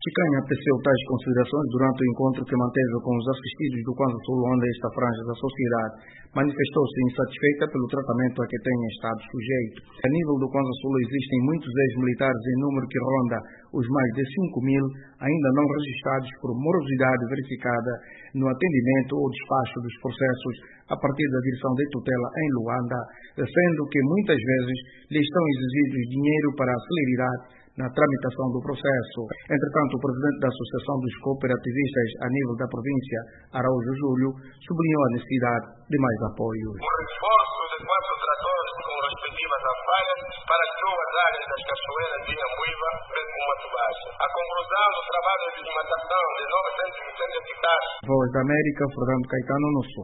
Chicanha teceu tais considerações durante o encontro que manteve com os assistidos do Kwanza Sul, onde esta franja da sociedade manifestou-se insatisfeita pelo tratamento a que tem estado sujeito. A nível do Kwanza Sul existem muitos ex-militares em número que ronda os mais de 5.000, ainda não registrados por morosidade verificada no atendimento ou despacho dos processos a partir da direção de tutela em Luanda, sendo que muitas vezes lhes estão exigidos dinheiro para a celeridade na tramitação do processo. Entretanto, o presidente da Associação dos Cooperativistas a nível da província, Araújo Júlio, sublinhou a necessidade de mais apoio. O reforço de 4 tratores com respectivas alfaias para as 2 áreas das cachoeiras de Inhamuiva e Mato Baixo. A conclusão do trabalho de desmatação de 970 hectares. Voz da América, Fernando Caetano, no Sul.